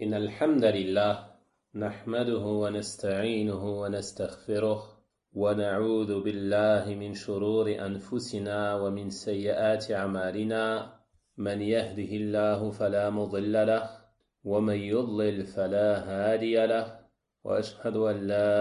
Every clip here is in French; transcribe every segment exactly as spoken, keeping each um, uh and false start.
إن الحمد لله نحمده ونستعينه ونستغفره ونعوذ بالله من شرور أنفسنا ومن سيئات أعمالنا من يهده الله فلا مضل له ومن يضلل فلا هادي له وأشهد أن لا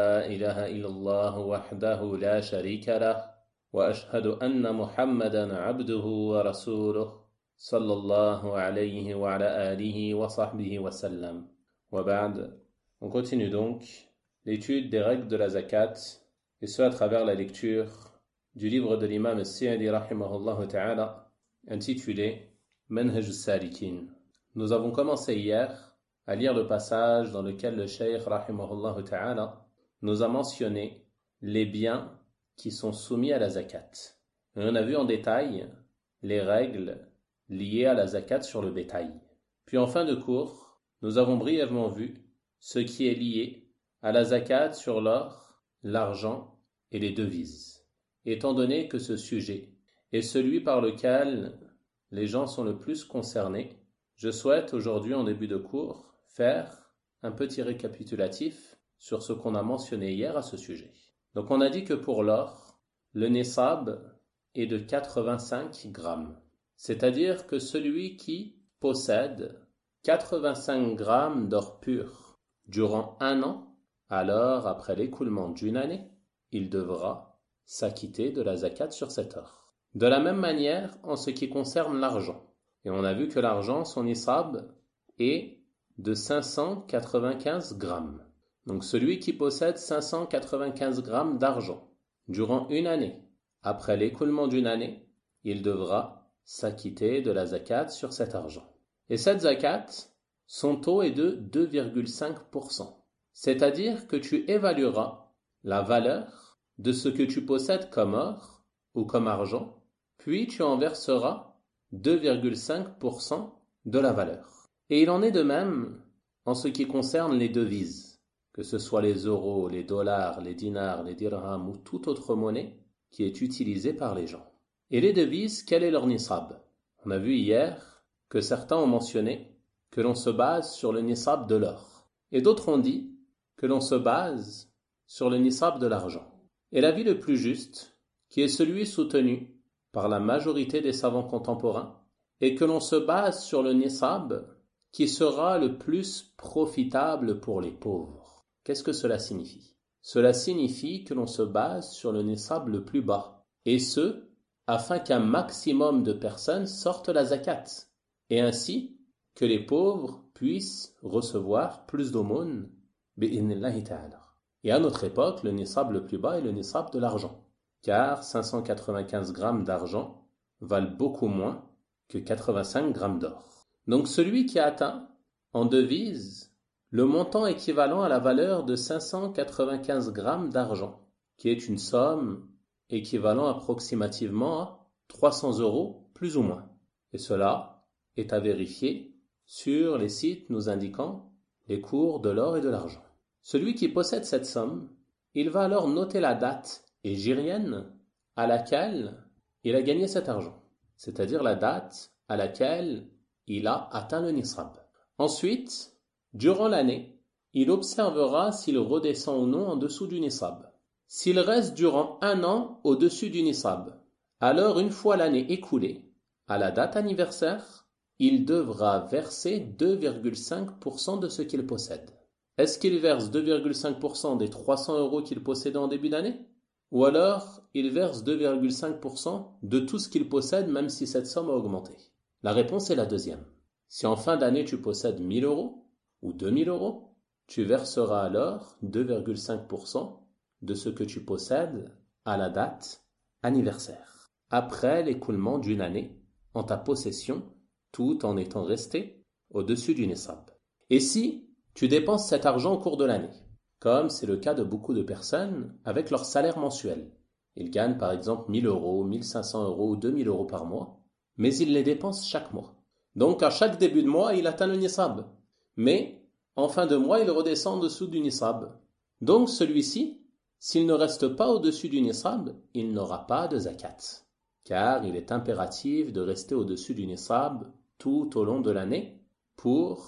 إله إلا الله وحده لا شريك له وأشهد أن محمدا عبده ورسوله صلى الله عليه وعلى آله وصحبه وسلم. وبعد, on continue donc l'étude des règles de la zakat, et ce à travers la lecture du livre de l'imam As-Sa'di rahimahullah ta'ala intitulé Manhaj al-Salikin. Nous avons commencé hier à lire le passage dans lequel le cheikh rahimahullah ta'ala nous a mentionné les biens qui sont soumis à la zakat. Et on a vu en détail les règles liées à la zakat sur le bétail. Puis en fin de cours, nous avons brièvement vu ce qui est lié à la zakat sur l'or, l'argent et les devises. Étant donné que ce sujet est celui par lequel les gens sont le plus concernés, je souhaite aujourd'hui en début de cours faire un petit récapitulatif sur ce qu'on a mentionné hier à ce sujet. Donc on a dit que pour l'or, le nissab est de quatre-vingt-cinq grammes. C'est-à-dire que celui qui possède quatre-vingt-cinq grammes d'or pur durant un an, alors après l'écoulement d'une année, il devra s'acquitter de la zakat sur cet or. De la même manière en ce qui concerne l'argent. Et on a vu que l'argent, son nissab, est de cinq cent quatre-vingt-quinze grammes. Donc celui qui possède cinq cent quatre-vingt-quinze grammes d'argent durant une année, après l'écoulement d'une année, il devra s'acquitter de la zakat sur cet argent. Et cette zakat, son taux est de deux virgule cinq pour cent. C'est-à-dire que tu évalueras la valeur de ce que tu possèdes comme or ou comme argent, puis tu en verseras deux virgule cinq pour cent de la valeur. Et il en est de même en ce qui concerne les devises, que ce soit les euros, les dollars, les dinars, les dirhams ou toute autre monnaie qui est utilisée par les gens. Et les devises, quel est leur nissab? On a vu hier que certains ont mentionné que l'on se base sur le nissab de l'or. Et d'autres ont dit que l'on se base sur le nissab de l'argent. Et l'avis le plus juste, qui est celui soutenu par la majorité des savants contemporains, est que l'on se base sur le nissab qui sera le plus profitable pour les pauvres. Qu'est-ce que cela signifie? Cela signifie que l'on se base sur le nissab le plus bas. Et ce, afin qu'un maximum de personnes sortent la zakat, et ainsi que les pauvres puissent recevoir plus d'aumônes, bi'idhnillahi ta'ala. Et à notre époque, le nissab le plus bas est le nissab de l'argent, car cinq cent quatre-vingt-quinze grammes d'argent valent beaucoup moins que quatre-vingt-cinq grammes d'or. Donc celui qui a atteint en devise le montant équivalent à la valeur de cinq cent quatre-vingt-quinze grammes d'argent, qui est une somme équivalent approximativement à trois cents euros plus ou moins. Et cela est à vérifier sur les sites nous indiquant les cours de l'or et de l'argent. Celui qui possède cette somme, il va alors noter la date hégirienne à laquelle il a gagné cet argent, c'est-à-dire la date à laquelle il a atteint le nissab. Ensuite, durant l'année, il observera s'il redescend ou non en dessous du nissab. S'il reste durant un an au-dessus du nissab, alors une fois l'année écoulée, à la date anniversaire, il devra verser deux virgule cinq pour cent de ce qu'il possède. Est-ce qu'il verse deux virgule cinq pour cent des trois cents euros qu'il possédait en début d'année? Ou alors, il verse deux virgule cinq pour cent de tout ce qu'il possède même si cette somme a augmenté? La réponse est la deuxième. Si en fin d'année tu possèdes mille euros ou deux mille euros, tu verseras alors deux virgule cinq pour cent de ce que tu possèdes à la date anniversaire, après l'écoulement d'une année en ta possession, tout en étant resté au-dessus du nissab. Et si tu dépenses cet argent au cours de l'année, comme c'est le cas de beaucoup de personnes avec leur salaire mensuel, ils gagnent par exemple mille euros, mille cinq cents euros ou deux mille euros par mois, mais ils les dépensent chaque mois. Donc à chaque début de mois, il atteint le nissab, mais en fin de mois, il redescend en dessous du nissab. Donc celui-ci, s'il ne reste pas au-dessus du nissab, il n'aura pas de zakat, car il est impératif de rester au-dessus du nissab tout au long de l'année pour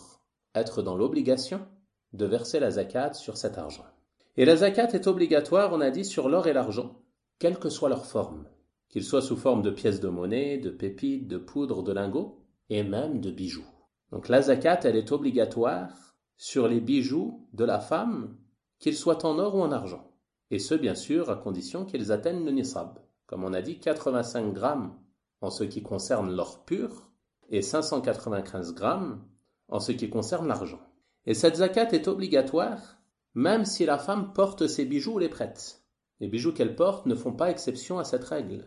être dans l'obligation de verser la zakat sur cet argent. Et la zakat est obligatoire, on a dit, sur l'or et l'argent, quelle que soit leur forme, qu'ils soient sous forme de pièces de monnaie, de pépites, de poudre, de lingots, et même de bijoux. Donc la zakat, elle est obligatoire sur les bijoux de la femme, qu'ils soient en or ou en argent. Et ce, bien sûr, à condition qu'ils atteignent le nisab. Comme on a dit, quatre-vingt-cinq grammes en ce qui concerne l'or pur, et cinq cent quatre-vingt-quinze grammes en ce qui concerne l'argent. Et cette zakat est obligatoire, même si la femme porte ses bijoux ou les prête. Les bijoux qu'elle porte ne font pas exception à cette règle,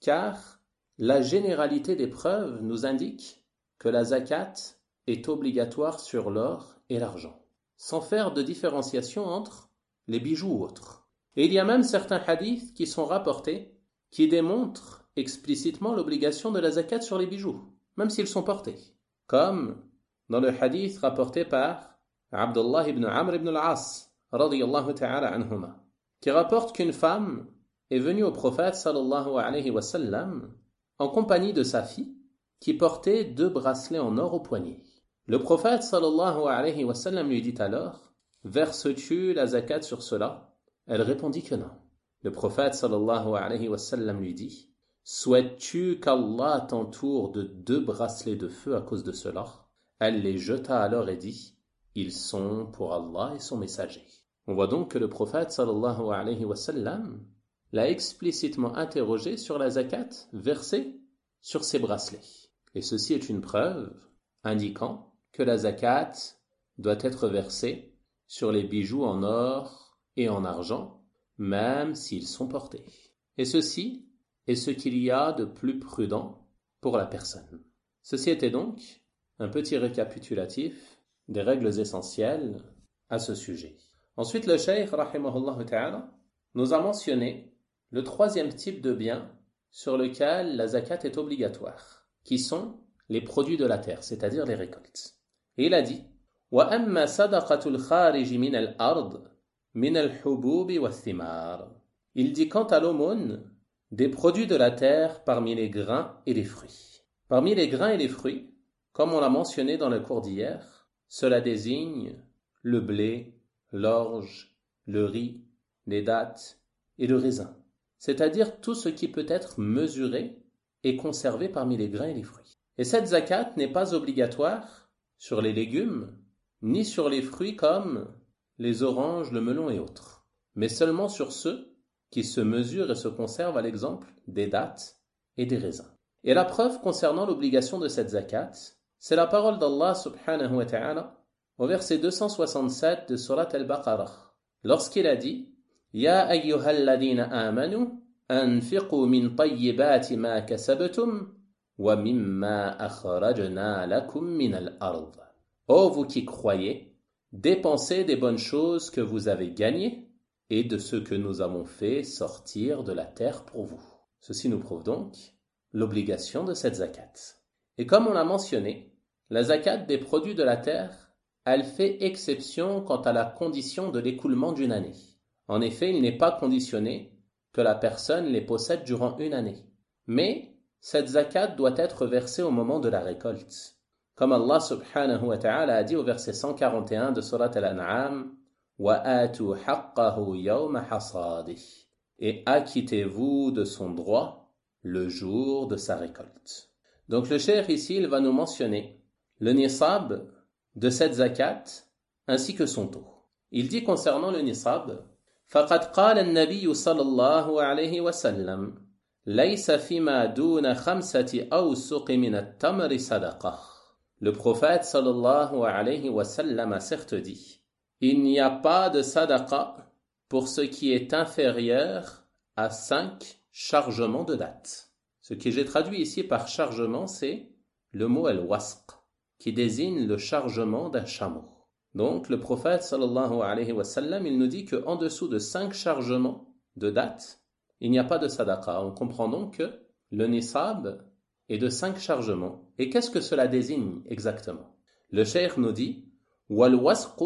car la généralité des preuves nous indique que la zakat est obligatoire sur l'or et l'argent, sans faire de différenciation entre les bijoux ou autres. Et il y a même certains hadiths qui sont rapportés qui démontrent explicitement l'obligation de la zakat sur les bijoux, même s'ils sont portés. Comme dans le hadith rapporté par Abdullah ibn Amr ibn al-As, radiyallahu ta'ala anhuma, qui rapporte qu'une femme est venue au prophète sallallahu alayhi wa sallam en compagnie de sa fille qui portait deux bracelets en or au poignet. Le prophète sallallahu alayhi wa sallam lui dit alors: verses-tu la zakat sur cela? Elle répondit que non. Le prophète sallallahu alayhi wa sallam lui dit: souhaites-tu qu'Allah t'entoure de deux bracelets de feu à cause de cela? Elle les jeta alors et dit: ils sont pour Allah et son messager. On voit donc que le prophète sallallahu alayhi wa sallam l'a explicitement interrogé sur la zakat versée sur ses bracelets. Et ceci est une preuve indiquant que la zakat doit être versée sur les bijoux en or et en argent, même s'ils sont portés. Et ceci est ce qu'il y a de plus prudent pour la personne. Ceci était donc un petit récapitulatif des règles essentielles à ce sujet. Ensuite, le cheikh, rahimahullah ta'ala, nous a mentionné le troisième type de biens sur lequel la zakat est obligatoire, qui sont les produits de la terre, c'est-à-dire les récoltes. Et il a dit: وَأَمَّا صَدَقَةُ الْخَارِجِ مِنَ الْأَرْضِ مِنَ الْحُبُوبِ وَالثِّمَارِ. Il dit quant à l'aumône des produits de la terre parmi les grains et les fruits. Parmi les grains et les fruits, comme on l'a mentionné dans le cours d'hier, cela désigne le blé, l'orge, le riz, les dattes et le raisin, c'est-à-dire tout ce qui peut être mesuré et conservé parmi les grains et les fruits. Et cette zakat n'est pas obligatoire sur les légumes, ni sur les fruits comme les oranges, le melon et autres, mais seulement sur ceux qui se mesurent et se conservent à l'exemple des dattes et des raisins. Et la preuve concernant l'obligation de cette zakat, c'est la parole d'Allah subhanahu wa ta'ala au verset deux cent soixante-sept de Surat al-Baqarah, lorsqu'il a dit: Ya ayyuhalladhina amanu anfiqu min tayyibati ma kasabtum wa mimma akhrajna lakum min al-ard. Ô vous qui croyez, dépensez des bonnes choses que vous avez gagnées et de ce que nous avons fait sortir de la terre pour vous. Ceci nous prouve donc l'obligation de cette zakat. Et comme on l'a mentionné, la zakat des produits de la terre, elle fait exception quant à la condition de l'écoulement d'une année. En effet, il n'est pas conditionné que la personne les possède durant une année. Mais cette zakat doit être versée au moment de la récolte. Comme Allah subhanahu wa ta'ala a dit au verset cent quarante et un de Surat Al-An'am: وَآتُوا حَقَّهُ يَوْمَ حَصَادِهِ. Et acquittez-vous de son droit le jour de sa récolte. Donc le cheikh ici, il va nous mentionner le nisab de cette zakat ainsi que son taux. Il dit concernant le nisab: فَقَدْ قَالَ النَّبِيُّ صَلَى اللَّهُ عَلَيْهِ وَسَلَّمَ لَيْسَ فِيمَا دُونَ خَمْسَةِ أَوْسُقِ مِنَ التَّمْرِ صَدَقَةٌ. Le prophète sallallahu alayhi wa sallam a certes dit: il n'y a pas de sadaqa pour ce qui est inférieur à cinq chargements de dattes. Ce que j'ai traduit ici par chargement, c'est le mot al-wasq, qui désigne le chargement d'un chameau. Donc le prophète sallallahu alayhi wa sallam, il nous dit qu'en dessous de cinq chargements de dattes, il n'y a pas de sadaqa. On comprend donc que le nisab est de cinq chargements. Et qu'est-ce que cela désigne exactement? Le cheikh nous dit: wal wasqu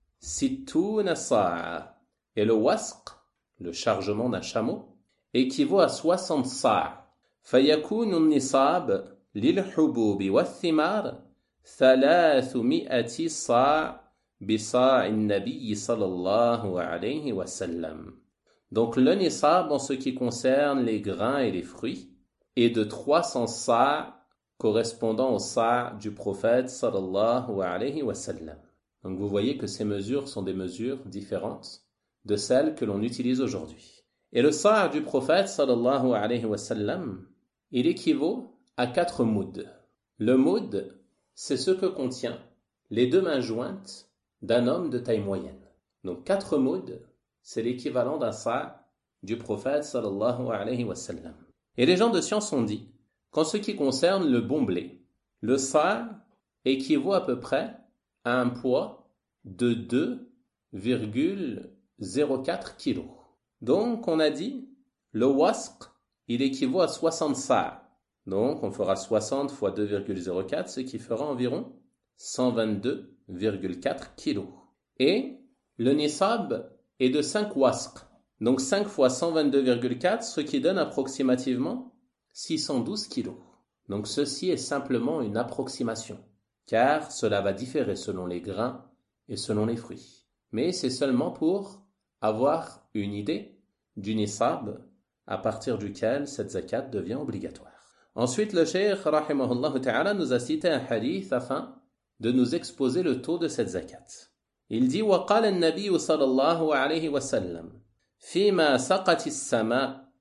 sittuna sa'a. Et le wasq, le chargement d'un chameau, équivaut à soixante sa'a. Fayakunu nisab lil hububi wa thimar ثلاثمائة صاع بصاع النبي صلى الله عليه وسلم. Donc le nisab en ce qui concerne les grains et les fruits est de trois cents sa' correspondant au sa' du prophète sallallahu alayhi wa sallam. Donc vous voyez que ces mesures sont des mesures différentes de celles que l'on utilise aujourd'hui. Et le sa' du prophète sallallahu alayhi wa sallam, il équivaut à quatre mouds. Le moud, c'est ce que contient les deux mains jointes d'un homme de taille moyenne. Donc quatre mouds, c'est l'équivalent d'un sa' du prophète sallallahu alayhi wa sallam. Et les gens de science ont dit qu'en ce qui concerne le bon blé, le sa' équivaut à peu près à un poids de deux virgule zéro quatre kilos. Donc on a dit le wasq, il équivaut à soixante sa'. Donc on fera soixante fois deux virgule zéro quatre, ce qui fera environ cent vingt-deux virgule quatre kilos. Et le nisab est de cinq wasq. Donc cinq fois cent vingt-deux virgule quatre, ce qui donne approximativement six cent douze kilos. Donc ceci est simplement une approximation, car cela va différer selon les grains et selon les fruits. Mais c'est seulement pour avoir une idée du nisab à partir duquel cette zakat devient obligatoire. Ensuite, le cheikh rahimahullah ta'ala nous a cité un hadith afin de nous exposer le taux de cette zakat. Il dit وقال النبي صلى الله عليه وسلم فيما سقت السماء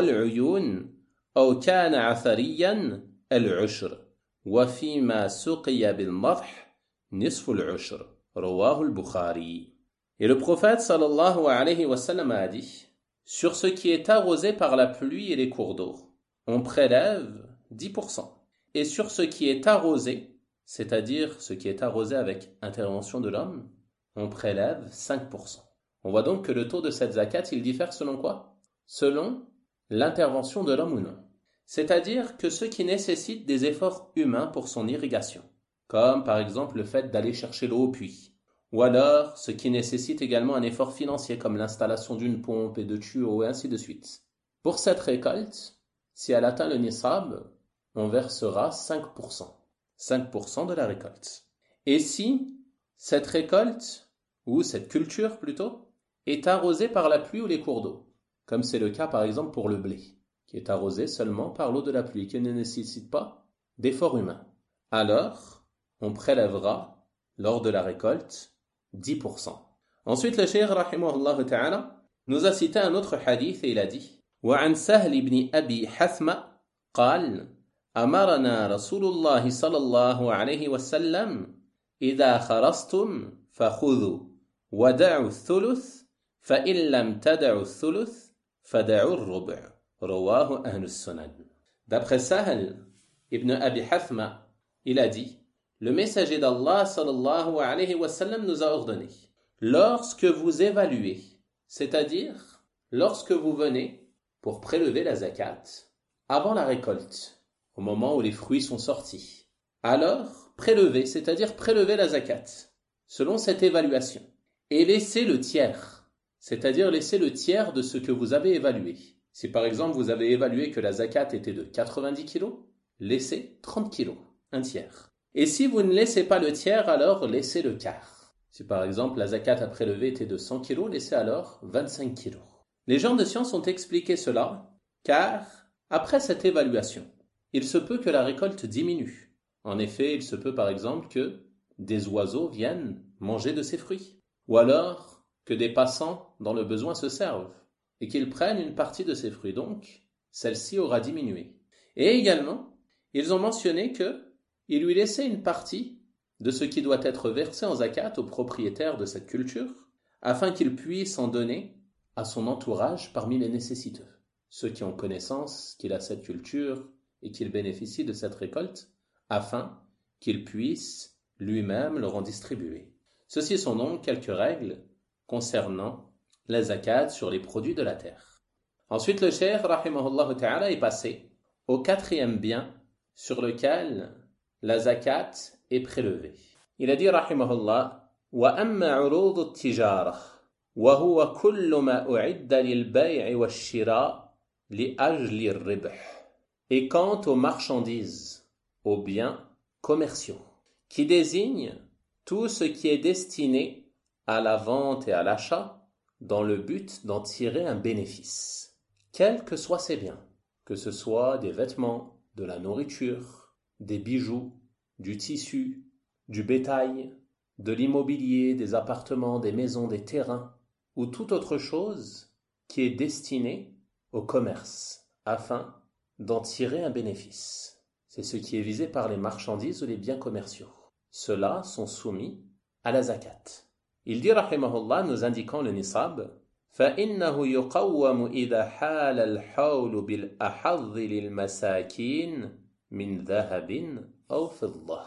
والعيون أو كان عثريا العشر وفيما سقي بالمضح نصف العشر رواه البخاري. Et le prophète sallallahu alayhi wa sallam a dit, sur ce qui est arrosé par la pluie et les cours d'eau, on prélève dix pour cent. Et sur ce qui est arrosé, c'est-à-dire ce qui est arrosé avec intervention de l'homme, on prélève cinq pour cent. On voit donc que le taux de cette zakat, il diffère selon quoi? Selon l'intervention de l'homme ou non. C'est-à-dire que ce qui nécessite des efforts humains pour son irrigation, comme par exemple le fait d'aller chercher l'eau au puits, ou alors ce qui nécessite également un effort financier comme l'installation d'une pompe et de tuyaux et ainsi de suite. Pour cette récolte, si elle atteint le nisab, on versera cinq pour cent. cinq pour cent de la récolte. Et si cette récolte, ou cette culture plutôt, est arrosée par la pluie ou les cours d'eau, comme c'est le cas par exemple pour le blé, qui est arrosé seulement par l'eau de la pluie, qui ne nécessite pas d'effort humain, alors on prélèvera lors de la récolte dix pour cent. Ensuite, le cheikh rahimahullah ta'ala nous a cité un autre hadith et il a dit وعن سهل بن أبي حثمة قال أمرنا رسول الله صلى الله عليه وسلم إذا خرستم فخذوا ودعوا الثلث فإن لم تدعوا الثلث فدعوا الربع رواه أهل السنن. D'après Sahl ibn Abi Hathma, il a dit, le messager d'Allah sallallahu alayhi wa sallam nous a ordonné, lorsque vous évaluez, c'est-à-dire lorsque vous venez pour prélever la zakat avant la récolte, au moment où les fruits sont sortis, alors prélevez, c'est-à-dire prélevez la zakat selon cette évaluation et laissez le tiers, c'est-à-dire laissez le tiers de ce que vous avez évalué. Si par exemple vous avez évalué que la zakat était de quatre-vingt-dix kilos, laissez trente kilos, un tiers. Et si vous ne laissez pas le tiers, alors laissez le quart. Si par exemple la zakat à prélever était de cent kilos, laissez alors vingt-cinq kilos. Les gens de science ont expliqué cela, car après cette évaluation, il se peut que la récolte diminue. En effet, il se peut par exemple que des oiseaux viennent manger de ces fruits, ou alors que des passants dans le besoin se servent, et qu'ils prennent une partie de ces fruits, donc celle-ci aura diminué. Et également, ils ont mentionné que il lui laissait une partie de ce qui doit être versé en zakat au propriétaire de cette culture, afin qu'il puisse en donner à son entourage parmi les nécessiteux, ceux qui ont connaissance qu'il a cette culture et qu'il bénéficie de cette récolte, afin qu'il puisse lui-même leur en distribuer. Ceci sont donc quelques règles concernant la zakat sur les produits de la terre. Ensuite, le cheikh rahimahullah ta'ala est passé au quatrième bien sur lequel la zakat est prélevée. Il a dit rahimahullah وَأَمَّا عُرُوضُ التِّجَارَةِ وَهُوَ كُلُّ مَا أُعِدَّ لِلْبَيْعِ وَالشِّرَاءِ لِأَجْلِ الرِّبْحِ. Et quant aux marchandises, aux biens commerciaux, qui désigne tout ce qui est destiné à la vente et à l'achat dans le but d'en tirer un bénéfice, quels que soient ces biens, que ce soit des vêtements, de la nourriture, des bijoux, du tissu, du bétail, de l'immobilier, des appartements, des maisons, des terrains, ou toute autre chose qui est destinée au commerce, afin d'en tirer un bénéfice. C'est ce qui est visé par les marchandises ou les biens commerciaux. Ceux-là sont soumis à la zakat. Il dit, rahimahullah, nous indiquant le nisab, فَإِنَّهُ يُقَوَّمُ إِذَا حَالَ الْحَوْلُ بِالْأَحَظِّ لِلْمَسَاكِينَ مِنْ ذَهَبٍ أَوْ فِضَّةٍ.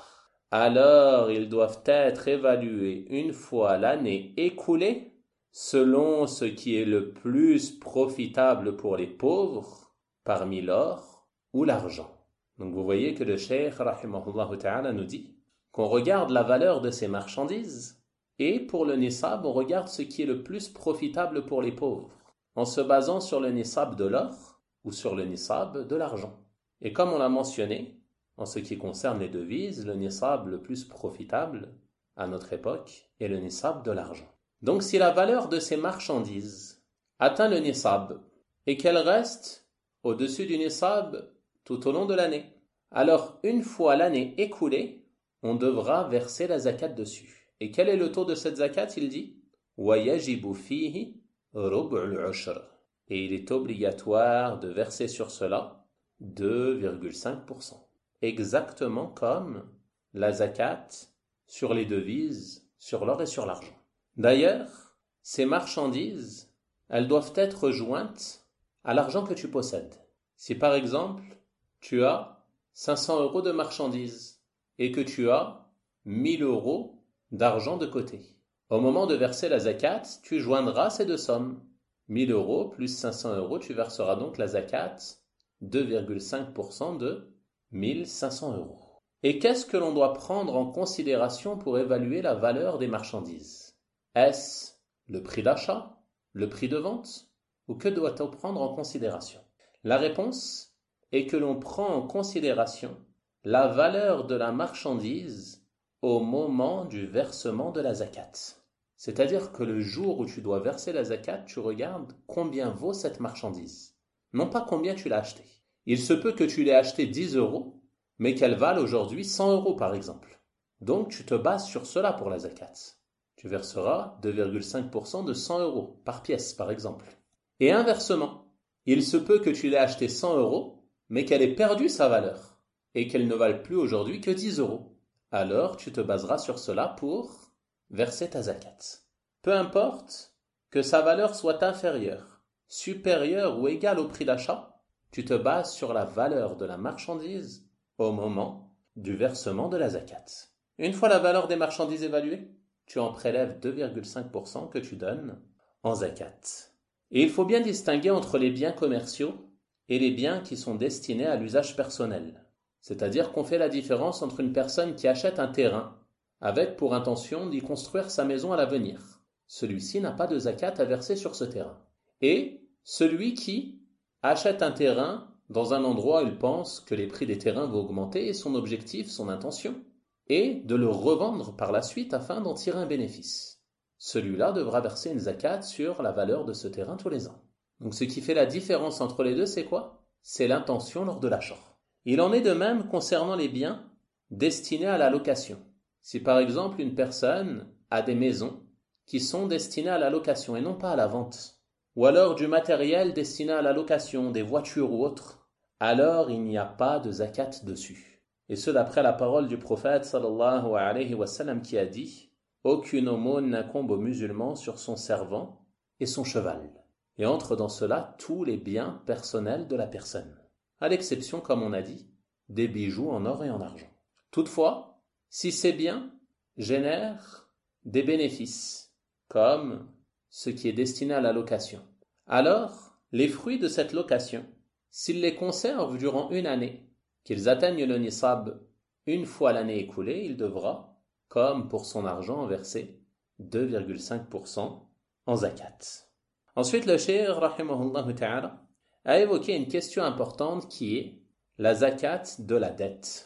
Alors, ils doivent être évalués une fois l'année écoulée, selon ce qui est le plus profitable pour les pauvres, parmi l'or ou l'argent. Donc vous voyez que le cheikh, rahimahullah ta'ala, nous dit qu'on regarde la valeur de ces marchandises, et pour le nisab, on regarde ce qui est le plus profitable pour les pauvres, en se basant sur le nisab de l'or ou sur le nisab de l'argent. Et comme on l'a mentionné, en ce qui concerne les devises, le nisab le plus profitable à notre époque est le nisab de l'argent. Donc si la valeur de ces marchandises atteint le nisab et qu'elle reste au-dessus du nisab tout au long de l'année, alors une fois l'année écoulée, on devra verser la zakat dessus. Et quel est le taux de cette zakat? Il dit وَيَجِبُ فِيهِ رُبْعُ الْعُشْرِ. Et il est obligatoire de verser sur cela deux virgule cinq pour cent. Exactement comme la zakat sur les devises, sur l'or et sur l'argent. D'ailleurs, ces marchandises, elles doivent être jointes à l'argent que tu possèdes. Si par exemple, tu as cinq cents euros de marchandises et que tu as mille euros d'argent de côté, au moment de verser la zakat, tu joindras ces deux sommes. mille euros plus cinq cents euros, tu verseras donc la zakat, deux virgule cinq pour cent de mille cinq cents euros. Et qu'est-ce que l'on doit prendre en considération pour évaluer la valeur des marchandises? Est-ce le prix d'achat, le prix de vente, ou que doit-on prendre en considération? La réponse est que l'on prend en considération la valeur de la marchandise au moment du versement de la zakat. C'est-à-dire que le jour où tu dois verser la zakat, tu regardes combien vaut cette marchandise, non pas combien tu l'as acheté. Il se peut que tu l'aies acheté dix euros, mais qu'elle vale aujourd'hui cent euros par exemple. Donc tu te bases sur cela pour la zakat. Tu verseras deux virgule cinq pour cent de cent euros par pièce par exemple. Et inversement, il se peut que tu l'aies acheté cent euros, mais qu'elle ait perdu sa valeur et qu'elle ne vale plus aujourd'hui que dix euros. Alors tu te baseras sur cela pour verser ta zakat. Peu importe que sa valeur soit inférieure, supérieure ou égale au prix d'achat, tu te bases sur la valeur de la marchandise au moment du versement de la zakat. Une fois la valeur des marchandises évaluée, tu en prélèves deux virgule cinq pour cent que tu donnes en zakat. Et il faut bien distinguer entre les biens commerciaux et les biens qui sont destinés à l'usage personnel. C'est-à-dire qu'on fait la différence entre une personne qui achète un terrain avec pour intention d'y construire sa maison à l'avenir. Celui-ci n'a pas de zakat à verser sur ce terrain. Et celui qui achète un terrain dans un endroit où il pense que les prix des terrains vont augmenter et son objectif, son intention, est de le revendre par la suite afin d'en tirer un bénéfice. Celui-là devra verser une zakat sur la valeur de ce terrain tous les ans. Donc ce qui fait la différence entre les deux, c'est quoi? C'est l'intention lors de l'achat. Il en est de même concernant les biens destinés à la location. Si par exemple une personne a des maisons qui sont destinées à la location et non pas à la vente, ou alors du matériel destiné à la location, des voitures ou autres, alors il n'y a pas de zakat dessus. Et ce d'après la parole du prophète sallallahu alayhi wa sallam qui a dit « Aucune aumône n'incombe aux musulmans sur son servant et son cheval. » Et entre dans cela tous les biens personnels de la personne, à l'exception, comme on a dit, des bijoux en or et en argent. Toutefois, si ces biens génèrent des bénéfices, comme ce qui est destiné à la location, alors les fruits de cette location, s'il les conserve durant une année, qu'ils atteignent le nisab une fois l'année écoulée, il devra, comme pour son argent, verser deux virgule cinq pour cent en zakat. Ensuite, le cheikh, rahimahullah ta'ala, a évoqué une question importante qui est la zakat de la dette.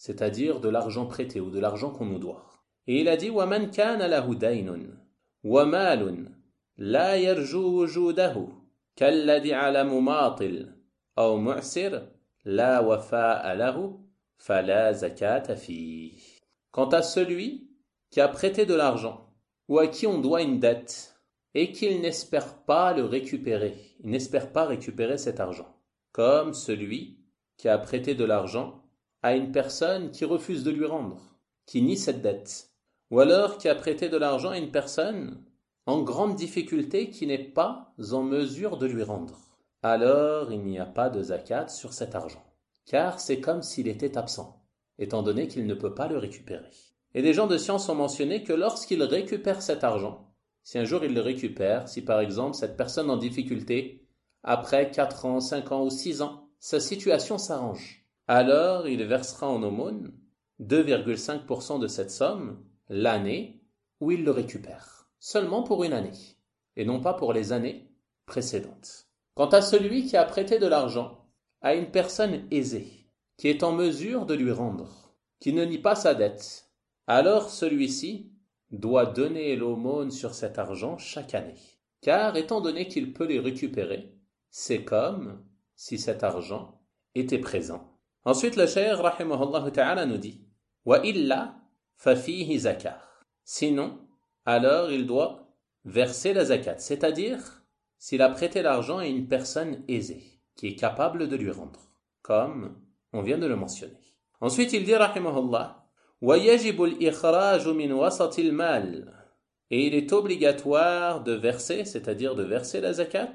c'est-à-dire de l'argent prêté ou de l'argent qu'on nous doit. Et il a dit وَمَنْ كَانَ لَهُ دَيْنٌ وَمَالٌ لَا يَرْجُو وُجُودَهُ كَالَّذِي عَلَى مُمَاطِلٍ أو معسر لا وفاء له فلا زكاة فيه. Quant à celui qui a prêté de l'argent ou à qui on doit une dette et qu'il n'espère pas le récupérer, il n'espère pas récupérer cet argent, comme celui qui a prêté de l'argent à une personne qui refuse de lui rendre, qui nie cette dette, ou alors qui a prêté de l'argent à une personne en grande difficulté qui n'est pas en mesure de lui rendre. Alors il n'y a pas de zakat sur cet argent, car c'est comme s'il était absent, étant donné qu'il ne peut pas le récupérer. Et des gens de science ont mentionné que lorsqu'il récupère cet argent, si un jour il le récupère, si par exemple cette personne en difficulté, après quatre ans, cinq ans ou six ans, sa situation s'arrange, alors il versera en aumône deux virgule cinq pour cent de cette somme l'année où il le récupère, seulement pour une année, et non pas pour les années précédentes. Quant à celui qui a prêté de l'argent à une personne aisée, qui est en mesure de lui rendre, qui ne nie pas sa dette, alors celui-ci doit donner l'aumône sur cet argent chaque année. Car étant donné qu'il peut les récupérer, c'est comme si cet argent était présent. Ensuite, le cheikh rahimahullah ta'ala nous dit wa illa fa fihi zakat. Sinon, alors il doit verser la zakat, c'est-à-dire s'il a prêté l'argent à une personne aisée, qui est capable de lui rendre, comme on vient de le mentionner. Ensuite, il dit rahimahullah wa yajibu al-ikhraj min wasat al-mal. Et il est obligatoire de verser, c'est-à-dire de verser la zakat,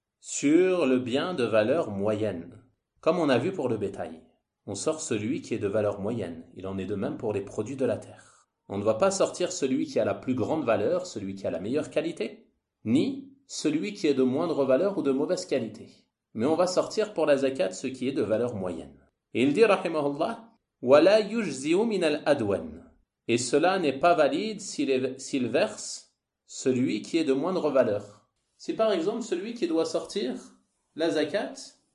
sur le bien de valeur moyenne, comme on a vu pour le bétail. On sort celui qui est de valeur moyenne. Il en est de même pour les produits de la terre. On ne va pas sortir celui qui a la plus grande valeur, celui qui a la meilleure qualité, ni celui qui est de moindre valeur ou de mauvaise qualité. Mais on va sortir pour la zakat ce qui est de valeur moyenne. Et il dit, rahimahullah, wala yujzi'u min al-adwan. Et cela n'est pas valide s'il, est, s'il verse celui qui est de moindre valeur. Si par exemple celui qui doit sortir la zakat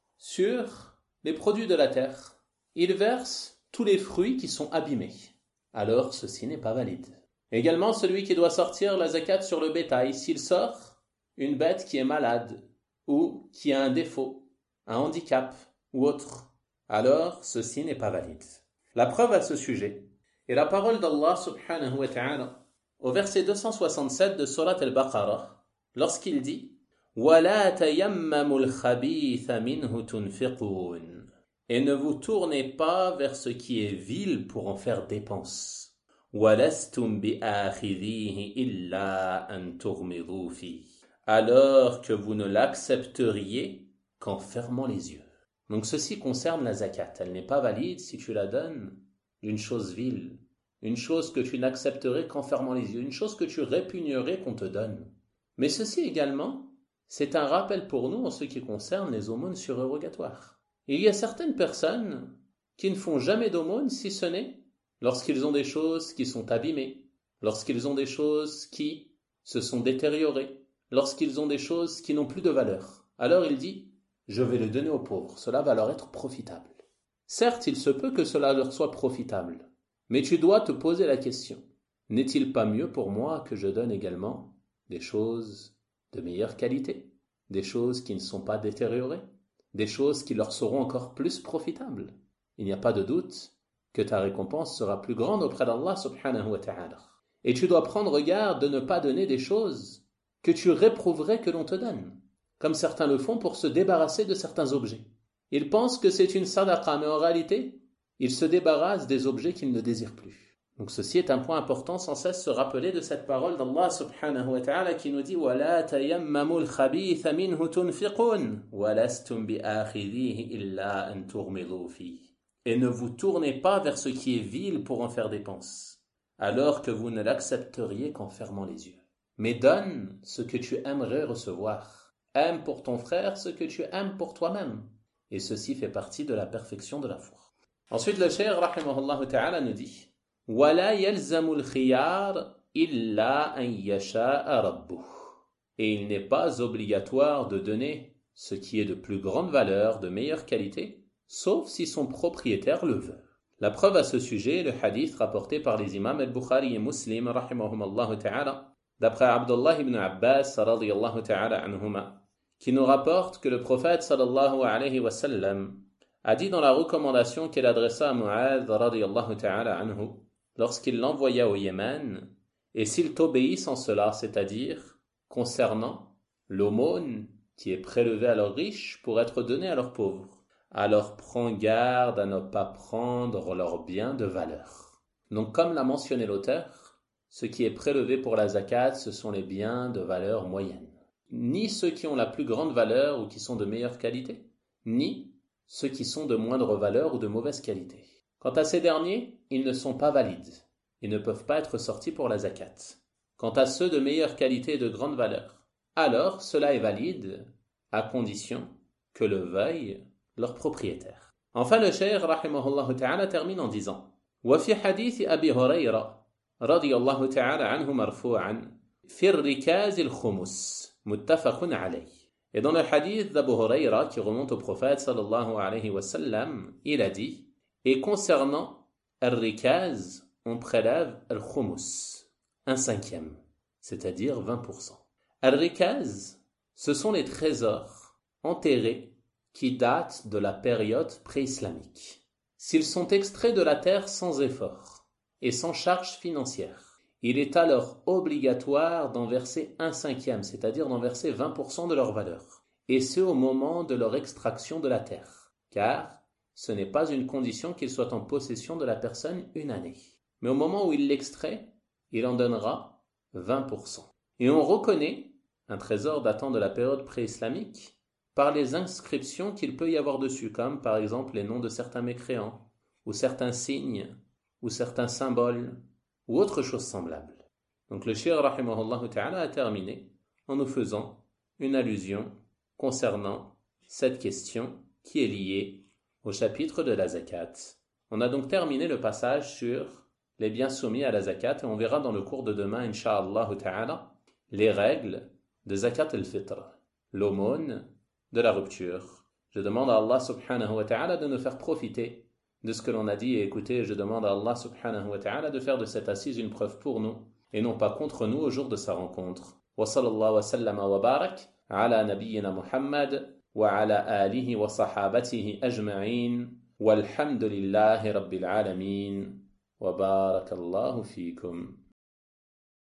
sur les produits de la terre, il verse tous les fruits qui sont abîmés, alors ceci n'est pas valide. Également celui qui doit sortir la zakat sur le bétail, s'il sort une bête qui est malade ou qui a un défaut, un handicap ou autre, alors ceci n'est pas valide. La preuve à ce sujet est la parole d'Allah subhanahu wa ta'ala au verset deux cent soixante-sept de Surat al-Baqarah, lorsqu'il dit وَلَا تَيَمَّمُوا الْخَبِيثَ مِنْهُ تُنْفِقُونَ. Et ne vous tournez pas vers ce qui est vil pour en faire dépense. وَلَسْتُمْ بِآخِذِيهِ إِلَّا أَن تُغْمِضُوا فِيهِ. Alors que vous ne l'accepteriez qu'en fermant les yeux. Donc ceci concerne la zakat. Elle n'est pas valide si tu la donnes d'une chose vile, une chose que tu n'accepterais qu'en fermant les yeux, une chose que tu répugnerais qu'on te donne. Mais ceci également, c'est un rappel pour nous en ce qui concerne les aumônes surérogatoires. Il y a certaines personnes qui ne font jamais d'aumône si ce n'est lorsqu'ils ont des choses qui sont abîmées, lorsqu'ils ont des choses qui se sont détériorées, lorsqu'ils ont des choses qui n'ont plus de valeur. Alors il dit, je vais le donner aux pauvres, cela va leur être profitable. Certes, il se peut que cela leur soit profitable, mais tu dois te poser la question, n'est-il pas mieux pour moi que je donne également des choses de meilleure qualité, des choses qui ne sont pas détériorées, des choses qui leur seront encore plus profitables? Il n'y a pas de doute que ta récompense sera plus grande auprès d'Allah subhanahu wa ta'ala. Et tu dois prendre garde de ne pas donner des choses que tu réprouverais que l'on te donne, comme certains le font pour se débarrasser de certains objets. Ils pensent que c'est une sadaqa, mais en réalité, ils se débarrassent des objets qu'ils ne désirent plus. Donc ceci est un point important, sans cesse se rappeler de cette parole d'Allah subhanahu wa ta'ala qui nous dit وَلَا تَيَمَّمُوا الْخَبِيثَ مِنْهُ تُنْفِقُونَ وَلَسْتُمْ بِآخِذِيهِ إِلَّا أَن تُغْمِضُوا فِيهِ. Et ne vous tournez pas vers ce qui est vil pour en faire dépense, alors que vous ne l'accepteriez qu'en fermant les yeux. Mais donne ce que tu aimerais recevoir. Aime pour ton frère ce que tu aimes pour toi-même. Et ceci fait partie de la perfection de la foi. Ensuite, le cheikh rahimahullah ta'ala nous dit وَلَا يَلْزَمُ الْخِيَارِ إِلَّا أَنْ يَشَاءَ رَبُّهُ. Et il n'est pas obligatoire de donner ce qui est de plus grande valeur, de meilleure qualité, sauf si son propriétaire le veut. La preuve à ce sujet est le hadith rapporté par les imams al-Bukhari et Muslim, rahimahumallahu ta'ala, d'après Abdullah ibn Abbas, radiyallahu ta'ala anhuma, qui nous rapporte que le prophète sallallahu alayhi wa sallam a dit dans la recommandation qu'il adressa à Mu'adh, radiyallahu ta'ala anhu, lorsqu'il l'envoya au Yémen, et s'ils t'obéissent en cela, c'est-à-dire concernant l'aumône qui est prélevée à leurs riches pour être donnée à leurs pauvres, alors prends garde à ne pas prendre leurs biens de valeur. Donc comme l'a mentionné l'auteur, ce qui est prélevé pour la zakat, ce sont les biens de valeur moyenne. Ni ceux qui ont la plus grande valeur ou qui sont de meilleure qualité, ni ceux qui sont de moindre valeur ou de mauvaise qualité. Quant à ces derniers, ils ne sont pas valides et ne peuvent pas être sortis pour la zakat. Quant à ceux de meilleure qualité et de grande valeur, alors cela est valide à condition que le veuille leur propriétaire. Enfin, le cheikh rahimahullah ta'ala termine en disant وفي حديث أبي هريرة رضي الله تعالى عنه مرفوعا في الركاز الخمس متفق عليه. Et dans le hadith d'Abu Huraira qui remonte au prophète sallallahu alayhi wa sallam, il a dit, et concernant al-rikaz, on prélève al-khumus, un cinquième, c'est-à-dire vingt pour cent. Al-rikaz, ce sont les trésors enterrés qui datent de la période pré-islamique. S'ils sont extraits de la terre sans effort et sans charge financière, il est alors obligatoire d'en verser un cinquième, c'est-à-dire d'en verser vingt pour cent de leur valeur, et ce au moment de leur extraction de la terre, car ce n'est pas une condition qu'il soit en possession de la personne une année. Mais au moment où il l'extrait, il en donnera vingt pour cent. Et on reconnaît un trésor datant de la période pré-islamique par les inscriptions qu'il peut y avoir dessus, comme par exemple les noms de certains mécréants, ou certains signes, ou certains symboles, ou autre chose semblable. Donc le cheikh rahimahullah ta'ala a terminé en nous faisant une allusion concernant cette question qui est liée au chapitre de la zakat. On a donc terminé le passage sur les biens soumis à la zakat et on verra dans le cours de demain, incha'Allah ta'ala, les règles de zakat al-fitr, l'aumône de la rupture. Je demande à Allah subhanahu wa ta'ala de nous faire profiter de ce que l'on a dit et écouter. Je demande à Allah subhanahu wa ta'ala de faire de cette assise une preuve pour nous et non pas contre nous au jour de sa rencontre. Wa sallallahu wa sallama wa barak ala nabiyyina Muhammad wa ala alihi wa sahabatihi ajma'in walhamdulillahi rabbil alamin wa barakallahu fikum.